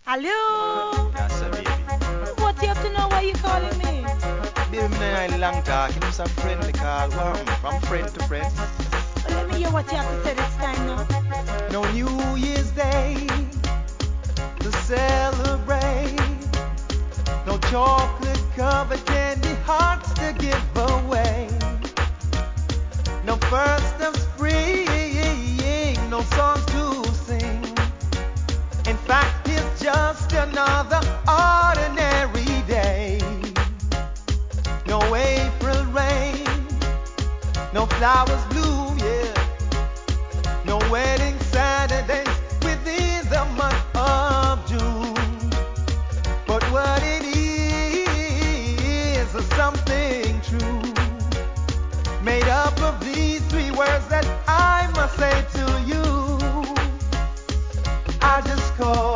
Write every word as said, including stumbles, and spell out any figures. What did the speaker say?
Hello? Yes, sir, baby. What you have to know why you calling me? Baby, me and I long talk. You know, some friendly call. What happened? From friend to friend. Well, let me hear what you have to say this time now. No New Year's Day to celebrate. No chocolate covered candy hearts to give away. No first of spring. No songs to sing. In fact, it's just another ordinary day. No April rain, no flowers bloom, yeah. No wedding Saturdays within the month of June. But what it is is something true, made up of these three words that I must say to you. I just call